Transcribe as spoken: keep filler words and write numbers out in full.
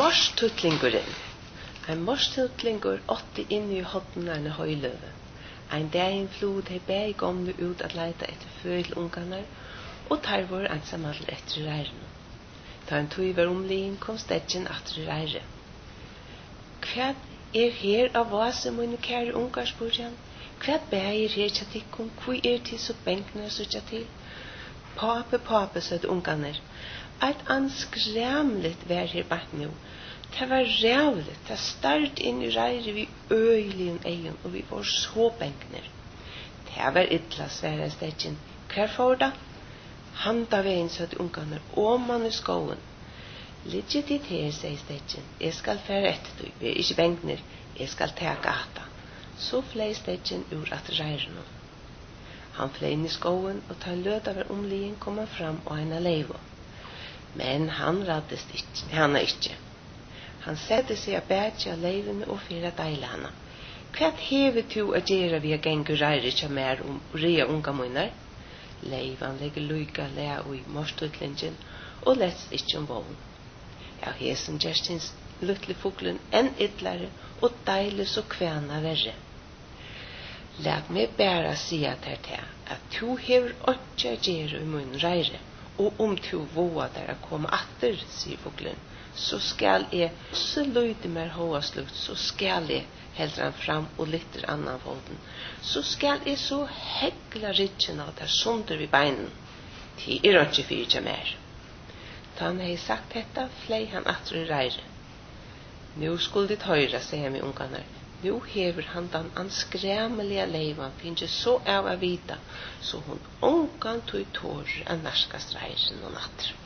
Morstutlingurin. Ein morstutlingur åtti inn i hotnarne høyløve. Ein daginn flúð hei bæði gomlu út at leita etter føy til ungarnar, og tar var ansamallir etter ræren. Ta en tøy var omligen kom steggen atter rære. Hva er her av vase mine kære ungar, spør han? Hva bægir her tja tikkum, hvor er til så bænkner sutja til? Pape, pape, sødde ungarnir. Eit anskræmligt vær her bak nu. Det var rævligt, det start inn i rære vi øyligen egen, og vi var så bænkner. Det var ytla, sværa steggen. Hver for da? Handa veien, sødde ungarnir, åman i skoen. Ligget dit her, sier steggen. Jeg skal fære etter du, vi er ikke bænkner. Jeg skal teka ata. Så flei steggen ur at ræren. Han flei inn i skoen, og ta en løda var omligen kom han fram og henne leivo. Men han raddest ikke, han er ikke. Han sette seg av bætja av leivene og fyra deila hana. Hva hever tu a gjera vi a gengur ræri tja mer om rea unga munnar? Leivan legger luika lea ui morstutlingen og letst ikke om vogn. Ja, hesen gjerstins luttli fuglen enn ytlare og deilig så kvæna verre. Lat meg bæra sia ter til at tu hever åtja gjera i mun ræri, og om tu voa der a koma atter, sier fuglen, så skal jeg så løyde mer hoa slutt, så skal jeg heldre han fram og litter annan foten, så skal jeg så hegla ritjen av der sunder vi beinen, til er ikke fyrir tja mer. Da han hei sagt detta, flei han atter i rære. Nu skulle dit høyra, sier han med ungarnar, nu hever han den anskræmelige leivan, finnes så av a vita, så hun ungan tog tårer av narskast reiren og natter.